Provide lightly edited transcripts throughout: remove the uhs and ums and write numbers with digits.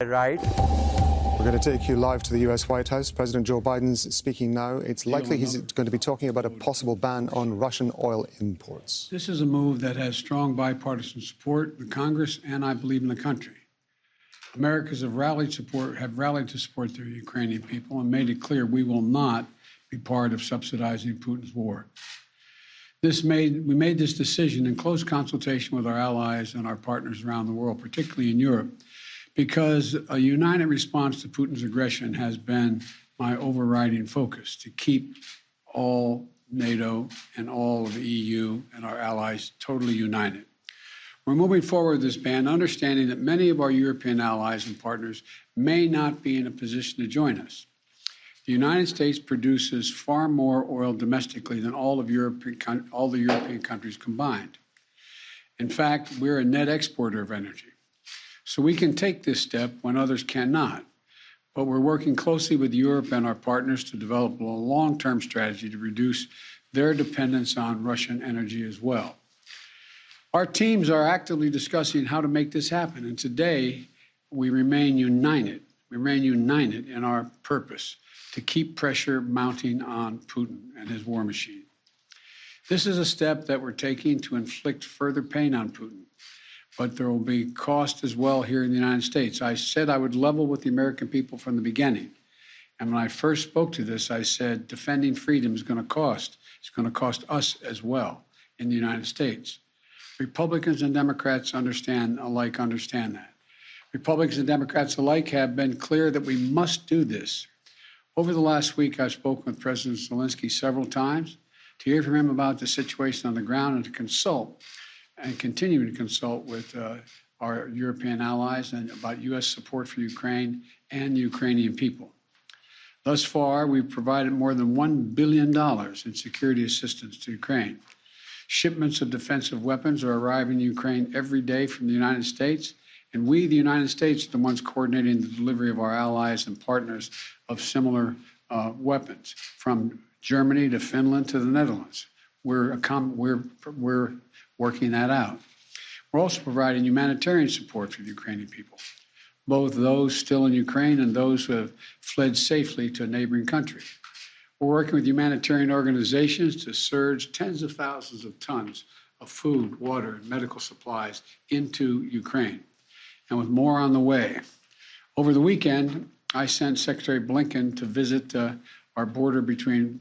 Right. We're going to take you live to the US White House. President Joe Biden's speaking now. It's likely he's going to be talking about a possible ban on Russian oil imports. This is a move that has strong bipartisan support in Congress and, I believe, in the country. Americans have rallied to support the Ukrainian people and made it clear we will not be part of subsidizing Putin's war. We made this decision in close consultation with our allies and our partners around the world, particularly in Europe, because a united response to Putin's aggression has been my overriding focus, to keep all NATO and all of the EU and our allies totally united. We're moving forward with this ban, understanding that many of our European allies and partners may not be in a position to join us. The United States produces far more oil domestically than all the European countries combined. In fact, we're a net exporter of energy. So we can take this step when others cannot. But we're working closely with Europe and our partners to develop a long-term strategy to reduce their dependence on Russian energy as well. Our teams are actively discussing how to make this happen. And today, we remain united. We remain united in our purpose to keep pressure mounting on Putin and his war machine. This is a step that we're taking to inflict further pain on Putin. But there will be cost as well here in the United States. I said I would level with the American people from the beginning. And when I first spoke to this, I said defending freedom is going to cost. It's going to cost us as well in the United States. Republicans and Democrats understand that. Republicans and Democrats alike have been clear that we must do this. Over the last week, I've spoken with President Zelensky several times to hear from him about the situation on the ground and to consult and continue to consult with our European allies and about U.S. support for Ukraine and the Ukrainian people. Thus far, we've provided more than $1 billion in security assistance to Ukraine. Shipments of defensive weapons are arriving in Ukraine every day from the United States, and we, the United States, are the ones coordinating the delivery of our allies and partners of similar weapons, from Germany to Finland to the Netherlands. We're working that out. We're also providing humanitarian support for the Ukrainian people, both those still in Ukraine and those who have fled safely to a neighboring country. We're working with humanitarian organizations to surge tens of thousands of tons of food, water, and medical supplies into Ukraine, and with more on the way. Over the weekend, I sent Secretary Blinken to visit our border between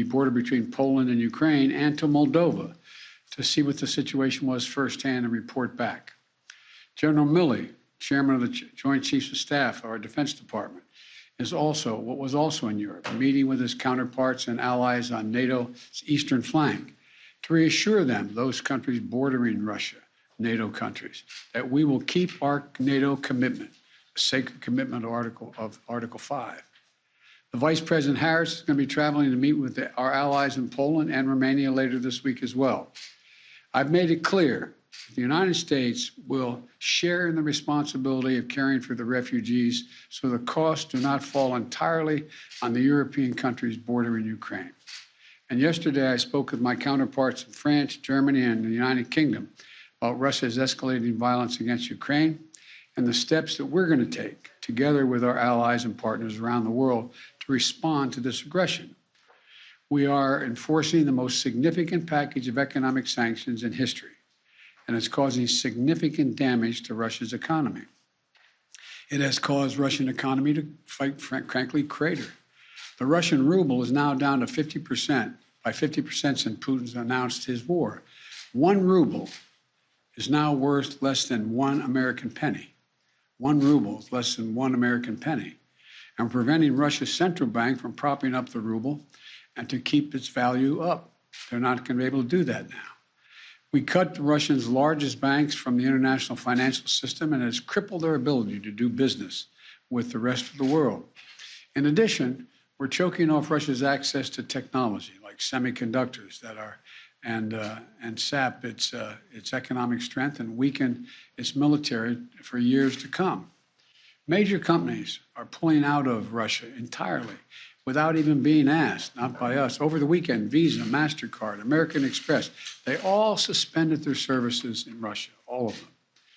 Poland and Ukraine and to Moldova to see what the situation was firsthand and report back. General Milley, chairman of the Joint Chiefs of Staff of our Defense Department, was also in Europe, meeting with his counterparts and allies on NATO's eastern flank to reassure them, those countries bordering Russia, NATO countries, that we will keep our NATO commitment, a sacred commitment of Article 5. The Vice President Harris is going to be traveling to meet with our allies in Poland and Romania later this week as well. I've made it clear that the United States will share in the responsibility of caring for the refugees so the costs do not fall entirely on the European countries bordering Ukraine. And yesterday I spoke with my counterparts in France, Germany, and the United Kingdom about Russia's escalating violence against Ukraine and the steps that we're going to take together with our allies and partners around the world to respond to this aggression. We are enforcing the most significant package of economic sanctions in history, and it's causing significant damage to Russia's economy. It has caused Russian economy to, frankly, crater. The Russian ruble is now down to 50%, by 50% since Putin's announced his war. 1 ruble is now worth less than 1 American penny. 1 ruble is less than 1 American penny. And preventing Russia's central bank from propping up the ruble and to keep its value up. They're not going to be able to do that now. We cut Russia's largest banks from the international financial system, and it's crippled their ability to do business with the rest of the world. In addition, we're choking off Russia's access to technology like semiconductors and sap its economic strength and weaken its military for years to come. Major companies are pulling out of Russia entirely without even being asked, not by us. Over the weekend, Visa, MasterCard, American Express, they all suspended their services in Russia, all of them.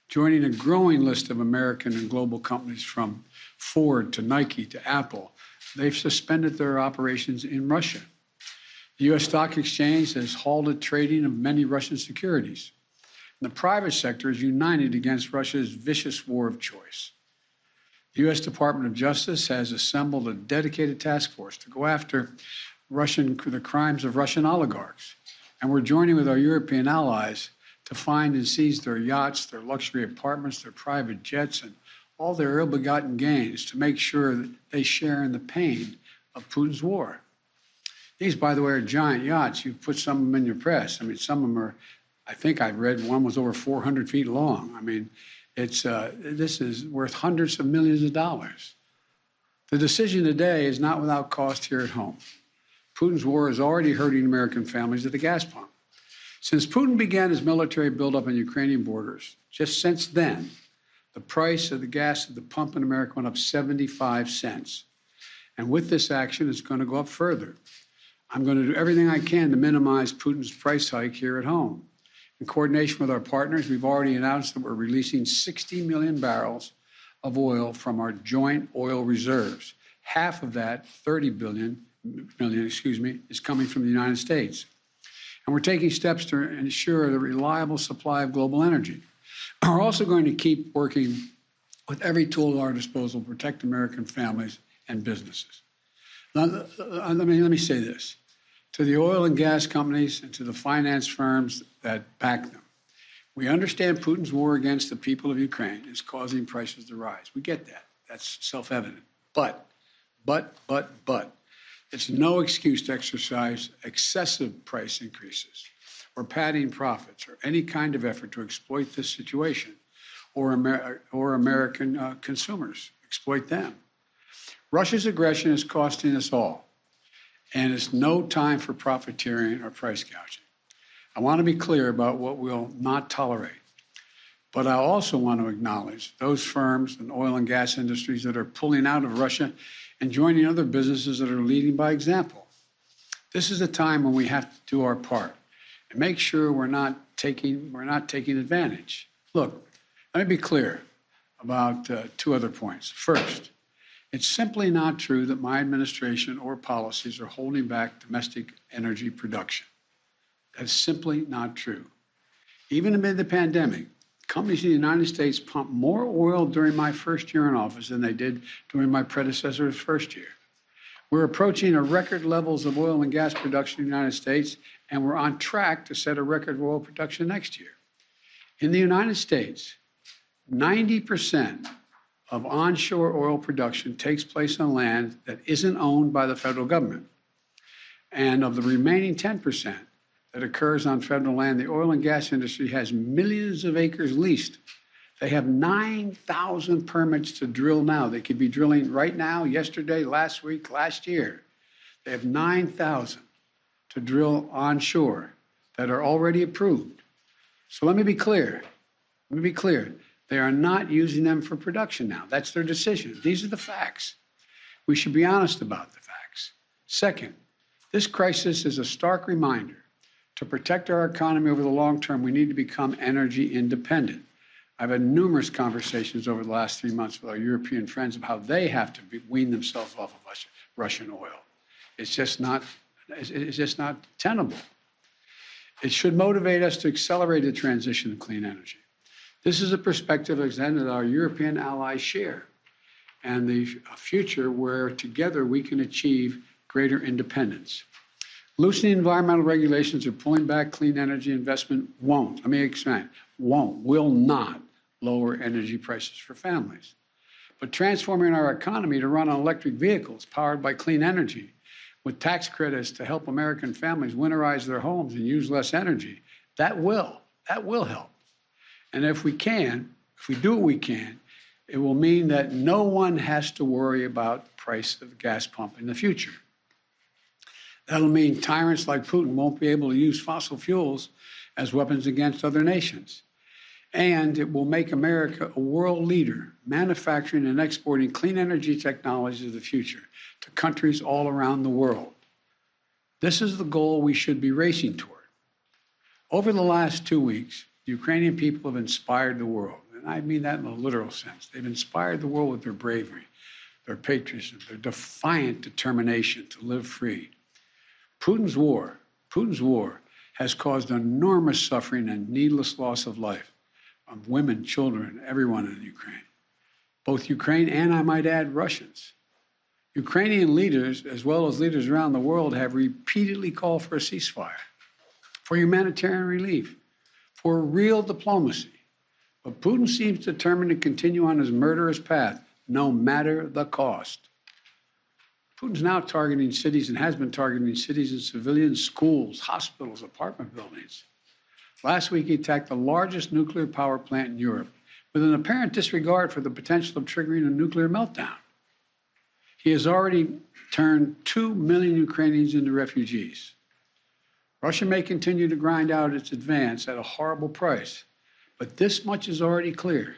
joining a growing list of American and global companies from Ford to Nike to Apple. They've suspended their operations in Russia. The U.S. Stock Exchange has halted trading of many Russian securities. And the private sector is united against Russia's vicious war of choice. The U.S. Department of Justice has assembled a dedicated task force to go after the crimes of Russian oligarchs. And we're joining with our European allies to find and seize their yachts, their luxury apartments, their private jets, and all their ill-begotten gains to make sure that they share in the pain of Putin's war. These, by the way, are giant yachts. You've put some of them in your press. I mean, some of them are, I think I read one was over 400 feet long. I mean, this is worth hundreds of millions of dollars. The decision today is not without cost here at home. Putin's war is already hurting American families at the gas pump. Since Putin began his military buildup on Ukrainian borders, just since then, the price of the gas at the pump in America went up 75 cents. And with this action, it's going to go up further. I'm going to do everything I can to minimize Putin's price hike here at home. In coordination with our partners, we've already announced that we're releasing 60 million barrels of oil from our joint oil reserves. Half of that, 30 million, is coming from the United States. And we're taking steps to ensure the reliable supply of global energy. We're also going to keep working with every tool at our disposal to protect American families and businesses. Now, let me say this. To the oil and gas companies and to the finance firms that back them, we understand Putin's war against the people of Ukraine is causing prices to rise. We get that. That's self-evident. But, it's no excuse to exercise excessive price increases or padding profits or any kind of effort to exploit this situation or American consumers, exploit them. Russia's aggression is costing us all, and it's no time for profiteering or price gouging. I want to be clear about what we'll not tolerate, but I also want to acknowledge those firms and oil and gas industries that are pulling out of Russia and joining other businesses that are leading by example. This is a time when we have to do our part and make sure we're not taking advantage. Look, let me be clear about two other points. First, it's simply not true that my administration or policies are holding back domestic energy production. That's simply not true. Even amid the pandemic, companies in the United States pumped more oil during my first year in office than they did during my predecessor's first year. We're approaching a record levels of oil and gas production in the United States, and we're on track to set a record of oil production next year. In the United States, 90% of onshore oil production takes place on land that isn't owned by the federal government. And of the remaining 10% that occurs on federal land, the oil and gas industry has millions of acres leased. They have 9,000 permits to drill now. They could be drilling right now, yesterday, last week, last year. They have 9,000 to drill onshore that are already approved. So let me be clear. They are not using them for production now. That's their decision. These are the facts. We should be honest about the facts. Second, this crisis is a stark reminder to protect our economy over the long term, we need to become energy independent. I've had numerous conversations over the last 3 months with our European friends of how they have to wean themselves off of Russian oil. It's just not tenable. It should motivate us to accelerate the transition to clean energy. This is a perspective that our European allies share, and the future where together we can achieve greater independence. Loosening environmental regulations or pulling back clean energy investment won't, let me explain, will not lower energy prices for families. But transforming our economy to run on electric vehicles powered by clean energy with tax credits to help American families winterize their homes and use less energy, that will help. And if we do what we can, it will mean that no one has to worry about the price of the gas pump in the future. That'll mean tyrants like Putin won't be able to use fossil fuels as weapons against other nations. And it will make America a world leader, manufacturing and exporting clean energy technologies of the future to countries all around the world. This is the goal we should be racing toward. Over the last 2 weeks, the Ukrainian people have inspired the world. and I mean that in a literal sense. They've inspired the world with their bravery, their patriotism, their defiant determination to live free. Putin's war has caused enormous suffering and needless loss of life of women, children, everyone in Ukraine, both Ukraine and, I might add, Russians. Ukrainian leaders, as well as leaders around the world, have repeatedly called for a ceasefire, for humanitarian relief, for real diplomacy. But Putin seems determined to continue on his murderous path, no matter the cost. Putin's now targeting cities and has been targeting cities and civilians, schools, hospitals, apartment buildings. Last week, he attacked the largest nuclear power plant in Europe with an apparent disregard for the potential of triggering a nuclear meltdown. He has already turned 2 million Ukrainians into refugees. Russia may continue to grind out its advance at a horrible price, but this much is already clear.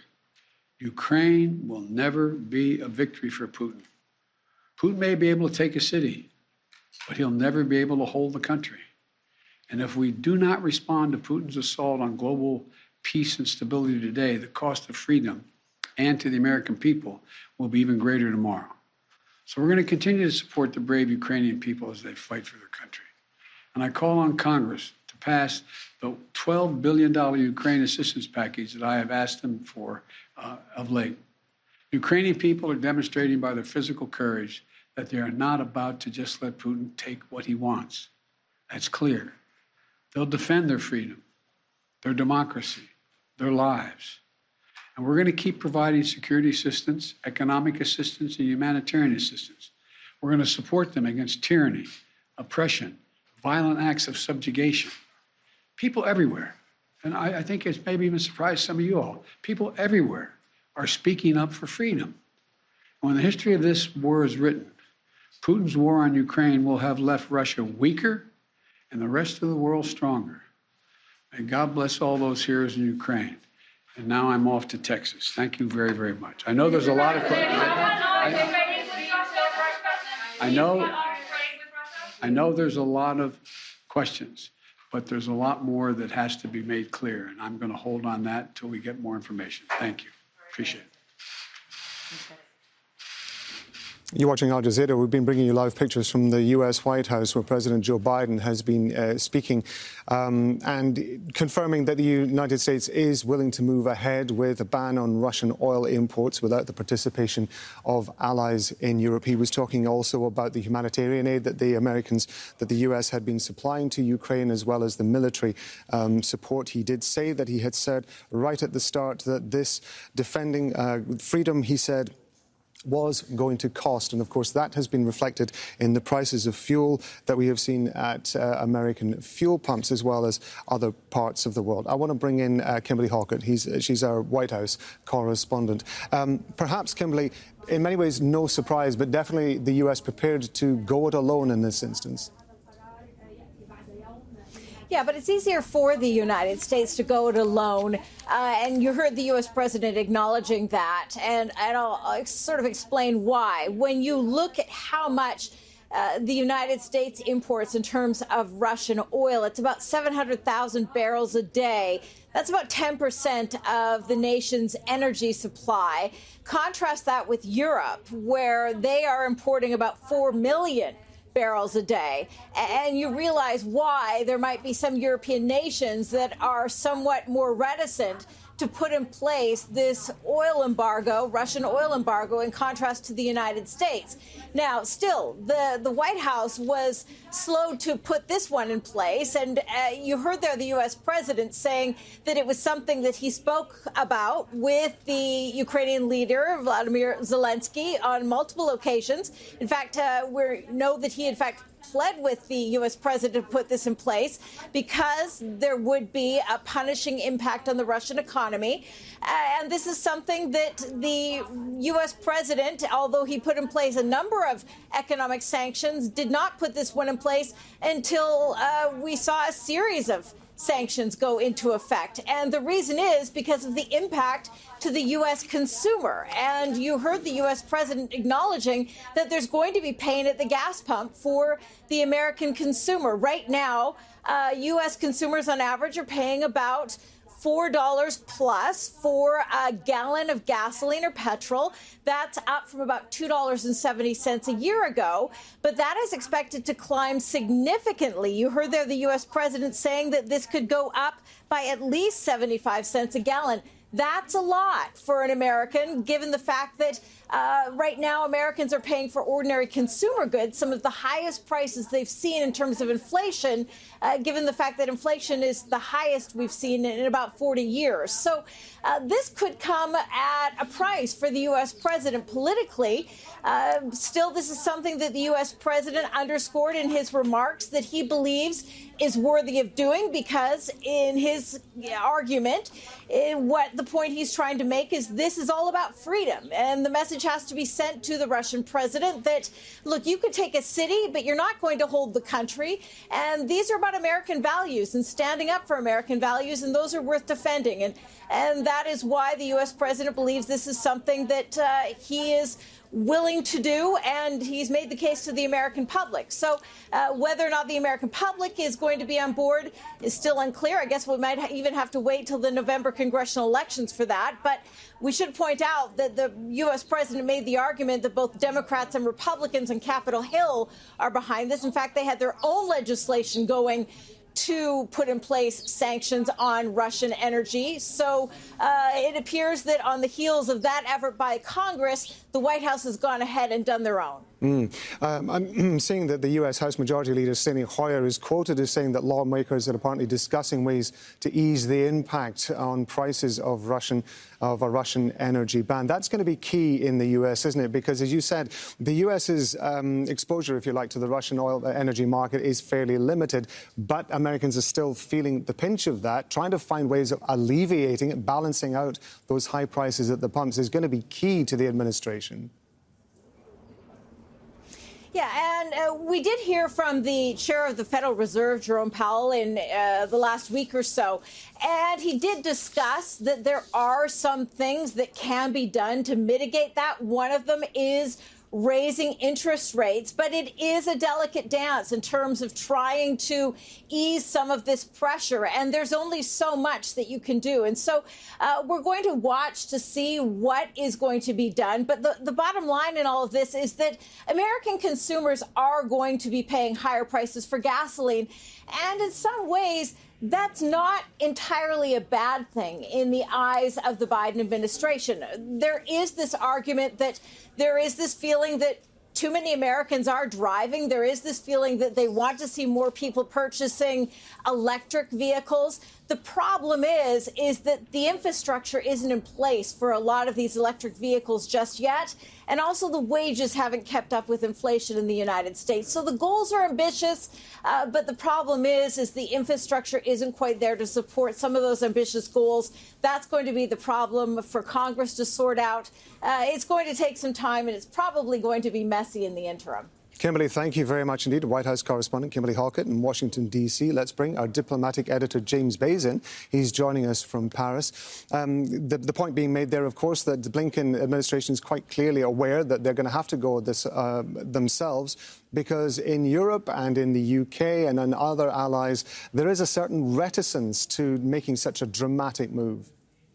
Ukraine will never be a victory for Putin. Putin may be able to take a city, but he'll never be able to hold the country. And if we do not respond to Putin's assault on global peace and stability today, the cost of freedom and to the American people will be even greater tomorrow. So we're going to continue to support the brave Ukrainian people as they fight for their country. And I call on Congress to pass the $12 billion Ukraine assistance package that I have asked them for of late. Ukrainian people are demonstrating by their physical courage that they are not about to just let Putin take what he wants. That's clear. They'll defend their freedom, their democracy, their lives. And we're going to keep providing security assistance, economic assistance, and humanitarian assistance. We're going to support them against tyranny, oppression, violent acts of subjugation. People everywhere, and I think it's maybe even surprised some of you all, people everywhere are speaking up for freedom. When the history of this war is written, Putin's war on Ukraine will have left Russia weaker and the rest of the world stronger. May God bless all those heroes in Ukraine. And now I'm off to Texas. Thank you very, very much. I know there's a lot of questions. I know there's a lot of questions, but there's a lot more that has to be made clear, and I'm going to hold on that until we get more information. Thank you. Appreciate it. You're watching Al Jazeera. We've been bringing you live pictures from the U.S. White House where President Joe Biden has been speaking and confirming that the United States is willing to move ahead with a ban on Russian oil imports without the participation of allies in Europe. He was talking also about the humanitarian aid that the U.S. had been supplying to Ukraine, as well as the military support. He did say that he had said right at the start that this defending freedom, he said, was going to cost. And of course, that has been reflected in the prices of fuel that we have seen at American fuel pumps, as well as other parts of the world. I want to bring in Kimberly Halkett. She's our White House correspondent. Perhaps, Kimberly, in many ways, no surprise, but definitely the U.S. prepared to go it alone in this instance. Yeah, but it's easier for the United States to go it alone. And you heard the U.S. president acknowledging that. And I'll sort of explain why. When you look at how much the United States imports in terms of Russian oil, it's about 700,000 barrels a day. That's about 10% of the nation's energy supply. Contrast that with Europe, where they are importing about 4 million barrels a day. And you realize why there might be some European nations that are somewhat more reticent to put in place this oil embargo, Russian oil embargo, in contrast to the United States. Now, still, the White House was slow to put this one in place. And you heard there the U.S. president saying that it was something that he spoke about with the Ukrainian leader, Vladimir Zelensky, on multiple occasions. In fact, we know that he, in fact, pled with the U.S. president to put this in place because there would be a punishing impact on the Russian economy. And this is something that the U.S. president, although he put in place a number of economic sanctions, did not put this one in place until we saw a series of sanctions go into effect. And the reason is because of the impact to the U.S. consumer. And you heard the U.S. president acknowledging that there's going to be pain at the gas pump for the American consumer. Right now, U.S. consumers on average are paying about $4 plus for a gallon of gasoline or petrol. That's up from about $2.70 a year ago, but that is expected to climb significantly. You heard there the U.S. president saying that this could go up by at least 75 cents a gallon. That's a lot for an American, given the fact that right now Americans are paying for ordinary consumer goods some of the highest prices they've seen in terms of inflation, given the fact that inflation is the highest we've seen in about 40 years. So this could come at a price for the U.S. president politically. Still, this is something that the U.S. president underscored in his remarks that he believes is worthy of doing, because in his argument, what the point he's trying to make is this is all about freedom. And the message has to be sent to the Russian president that, look, you could take a city, but you're not going to hold the country. And these are about American values and standing up for American values, and those are worth defending. And that is why the U.S. president believes this is something that he is willing to do, and he's made the case to the American public. So whether or not the American public is going to be on board is still unclear. I guess we might even have to wait till the November congressional elections for that. But we should point out that the U.S. president made the argument that both Democrats and Republicans on Capitol Hill are behind this. In fact, they had their own legislation going to put in place sanctions on Russian energy. So it appears that on the heels of that effort by Congress, the White House has gone ahead and done their own. I'm seeing that the U.S. House Majority Leader Steny Hoyer is quoted as saying that lawmakers are apparently discussing ways to ease the impact on prices of a Russian energy ban. That's going to be key in the U.S., isn't it? Because, as you said, the U.S.'s exposure, if you like, to the Russian oil energy market is fairly limited, but Americans are still feeling the pinch of that. Trying to find ways of alleviating it, balancing out those high prices at the pumps is going to be key to the administration. Yeah, and we did hear from the chair of the Federal Reserve, Jerome Powell, in the last week or so, and he did discuss that there are some things that can be done to mitigate that. One of them is raising interest rates, but it is a delicate dance in terms of trying to ease some of this pressure. And there's only so much that you can do. And so we're going to watch to see what is going to be done. But the bottom line in all of this is that American consumers are going to be paying higher prices for gasoline. And in some ways, that's not entirely a bad thing in the eyes of the Biden administration. There is this argument that there is this feeling that too many Americans are driving. There is this feeling that they want to see more people purchasing electric vehicles. The problem is that the infrastructure isn't in place for a lot of these electric vehicles just yet. And also the wages haven't kept up with inflation in the United States. So the goals are ambitious, but the problem is the infrastructure isn't quite there to support some of those ambitious goals. That's going to be the problem for Congress to sort out. It's going to take some time, and it's probably going to be messy in the interim. Kimberly, thank you very much indeed. White House correspondent Kimberly Halkett in Washington, D.C. Let's bring our diplomatic editor, James Bays, in. He's joining us from Paris. The point being made there, of course, that the Blinken administration is quite clearly aware that they're going to have to go this themselves, because in Europe and in the UK and in other allies, there is a certain reticence to making such a dramatic move.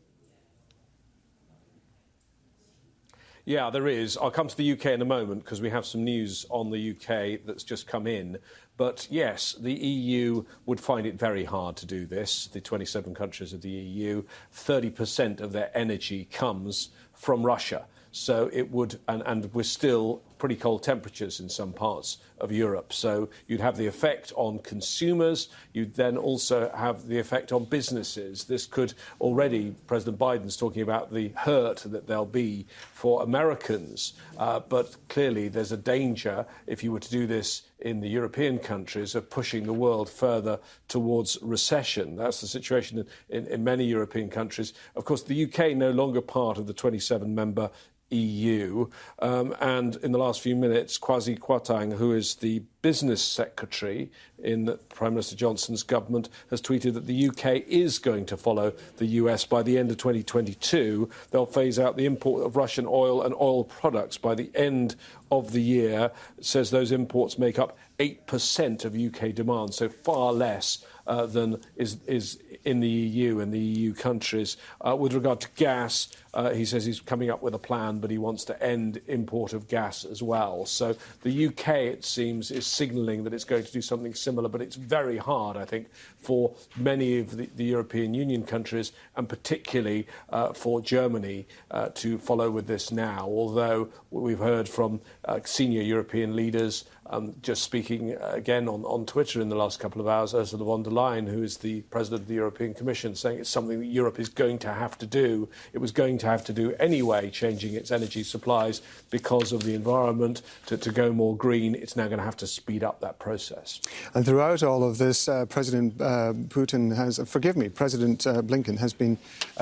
Yeah, there is. I'll come to the UK in a moment because we have some news on the UK that's just come in. But yes, the EU would find it very hard to do this. The 27 countries of the EU, 30% of their energy comes from Russia. So it would, and we're still pretty cold temperatures in some parts of Europe. So you'd have the effect on consumers. You'd then also have the effect on businesses. This could already, President Biden's talking about the hurt that there'll be for Americans. But clearly there's a danger, if you were to do this in the European countries, of pushing the world further towards recession. That's the situation in many European countries. Of course, the UK no longer part of the 27-member EU. And in the last few minutes, Kwasi Kwarteng, who is the business secretary in Prime Minister Johnson's government, has tweeted that the UK is going to follow the US by the end of 2022. They'll phase out the import of Russian oil and oil products by the end of the year. It says those imports make up 8% of UK demand, so far less than is in the EU and the EU countries. With regard to gas, he says he's coming up with a plan, but he wants to end import of gas as well. So the UK, it seems, is signalling that it's going to do something similar, but it's very hard, I think, for many of the European Union countries, and particularly for Germany, to follow with this now, although we've heard from senior European leaders, just speaking again on Twitter in the last couple of hours, Ursula von der Leyen, who is the President of the European Commission, saying it's something that Europe is going to have to do. It was going to have to do anyway, changing its energy supplies because of the environment, to go more green. It's now going to have to speed up that process. And throughout all of this, President Putin has, President Blinken has been...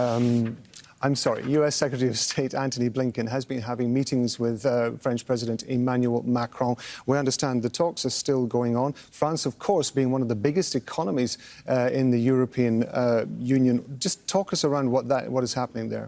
U.S. Secretary of State Antony Blinken has been having meetings with French President Emmanuel Macron. We understand the talks are still going on. France, of course, being one of the biggest economies in the European Union. Just talk us around what is happening there.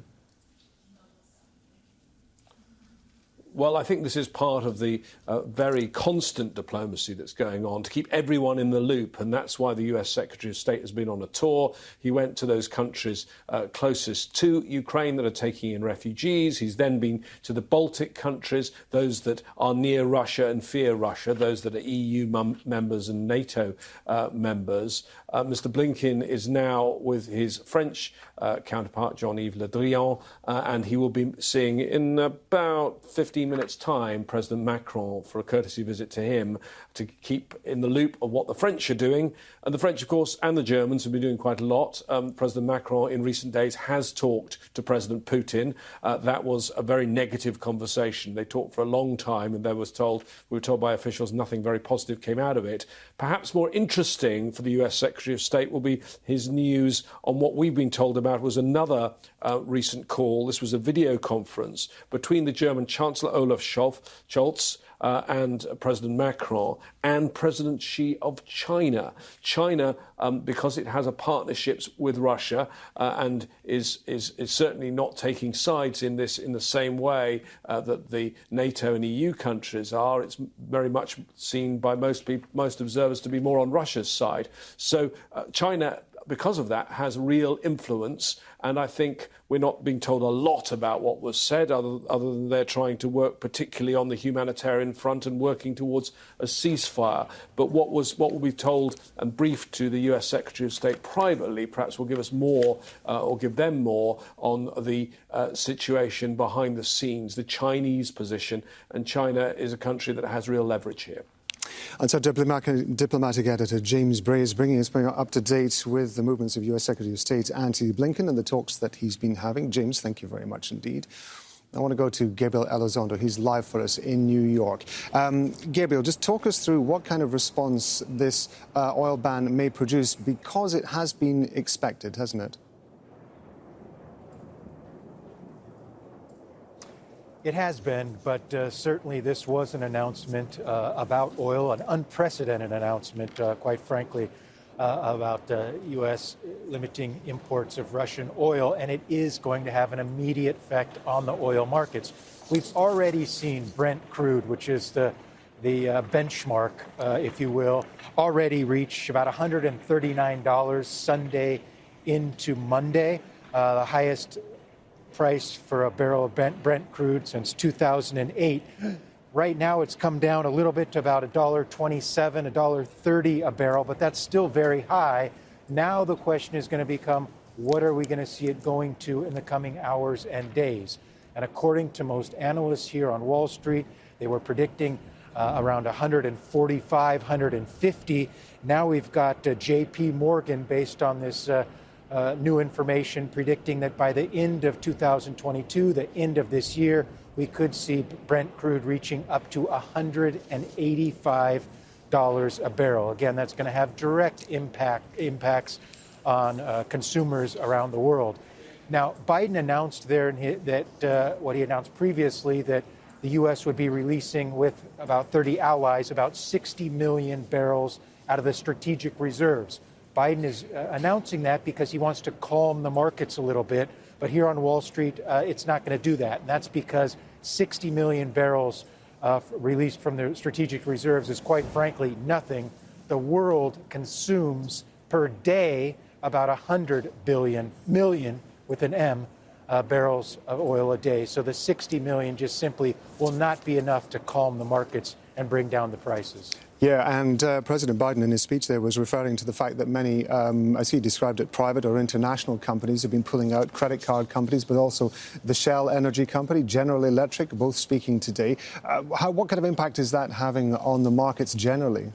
Well, I think this is part of the very constant diplomacy that's going on to keep everyone in the loop, and that's why the US Secretary of State has been on a tour. He went to those countries closest to Ukraine that are taking in refugees. He's then been to the Baltic countries, those that are near Russia and fear Russia, those that are EU members and NATO members. Mr. Blinken is now with his French counterpart, Jean-Yves Le Drian, and he will be seeing in about 15 minutes' time President Macron for a courtesy visit to him to keep in the loop of what the French are doing. And the French, of course, and the Germans have been doing quite a lot. President Macron in recent days has talked to President Putin. That was a very negative conversation. They talked for a long time, and we were told by officials nothing very positive came out of it. Perhaps more interesting for the US Secretary of State will be his news on what we've been told about was another recent call. This was a video conference between the German Chancellor Olaf Scholz and President Macron and President Xi of China. China, because it has a partnerships with Russia and is certainly not taking sides in this in the same way that the NATO and EU countries are. It's very much seen by most observers to be more on Russia's side. So China, because of that, has real influence, and I think we're not being told a lot about what was said, other than they're trying to work particularly on the humanitarian front and working towards a ceasefire. But what will be told and briefed to the US Secretary of State privately perhaps will give us more, or give them more, on the situation behind the scenes, the Chinese position, and China is a country that has real leverage here. And so diplomatic editor James Bray is bringing us up to date with the movements of US Secretary of State Antony Blinken and the talks that he's been having. James, thank you very much indeed. I want to go to Gabriel Elizondo. He's live for us in New York. Gabriel, just talk us through what kind of response this oil ban may produce, because it has been expected, hasn't it? It has been, but certainly this was an announcement about oil, an unprecedented announcement, quite frankly, about U.S. limiting imports of Russian oil, and it is going to have an immediate effect on the oil markets. We've already seen Brent crude, which is the benchmark, if you will, already reach about $139 Sunday into Monday, the highest price for a barrel of Brent crude since 2008. Right now, it's come down a little bit to about $1.27, $1.30 a barrel, but that's still very high. Now the question is going to become, what are we going to see it going to in the coming hours and days? And according to most analysts here on Wall Street, they were predicting around 145, 150. Now we've got J.P. Morgan, based on this new information, predicting that by the end of 2022, the end of this year, we could see Brent crude reaching up to $185 a barrel. Again, that's going to have direct impacts on consumers around the world. Now, Biden announced there that what he announced previously, that the U.S. would be releasing with about 30 allies about 60 million barrels out of the strategic reserves. Biden is announcing that because he wants to calm the markets a little bit. But here on Wall Street, it's not going to do that. And that's because 60 million barrels released from their strategic reserves is quite frankly nothing. The world consumes per day about 100 million with an M barrels of oil a day. So the 60 million just simply will not be enough to calm the markets and bring down the prices. Yeah, and President Biden in his speech there was referring to the fact that many, as he described it, private or international companies have been pulling out, credit card companies, but also the Shell Energy Company, General Electric, both speaking today. What kind of impact is that having on the markets generally?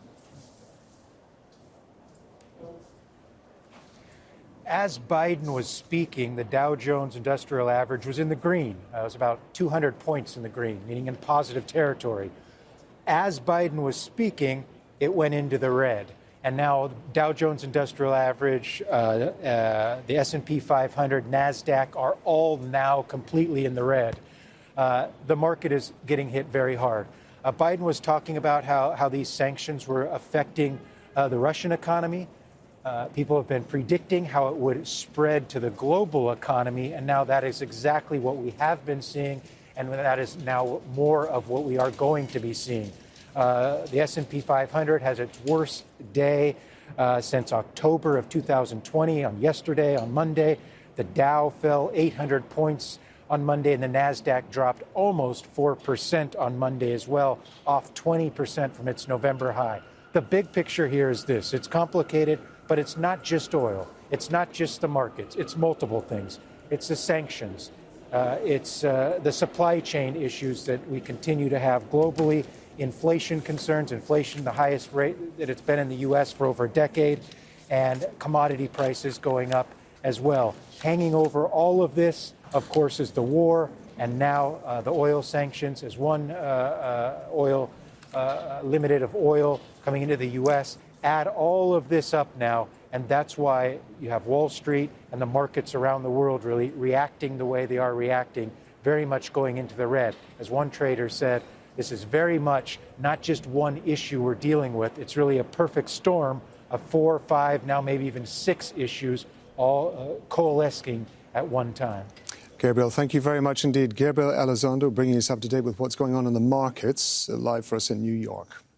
As Biden was speaking, the Dow Jones Industrial Average was in the green. It was about 200 points in the green, meaning in positive territory. As Biden was speaking, it went into the red. And now Dow Jones Industrial Average, the S&P 500, NASDAQ are all now completely in the red. The market is getting hit very hard. Biden was talking about how these sanctions were affecting the Russian economy. People have been predicting how it would spread to the global economy, and now that is exactly what we have been seeing, and that is now more of what we are going to be seeing. The S&P 500 has its worst day since October of 2020. On Monday, the Dow fell 800 points on Monday, and the NASDAQ dropped almost 4% on Monday as well, off 20% from its November high. The big picture here is this. It's complicated, but it's not just oil. It's not just the markets. It's multiple things. It's the sanctions. It's the supply chain issues that we continue to have globally, inflation concerns, inflation the highest rate that it's been in the U.S. for over a decade, and commodity prices going up as well. Hanging over all of this, of course, is the war, and now the oil sanctions. As one limited of oil coming into the U.S. Add all of this up now, and that's why you have Wall Street and the markets around the world really reacting the way they are reacting, very much going into the red. As one trader said, this is very much not just one issue we're dealing with. It's really a perfect storm of 4 or 5, now maybe even 6 issues all coalescing at one time. Gabriel, thank you very much indeed. Gabriel Elizondo bringing us up to date with what's going on in the markets, live for us in New York.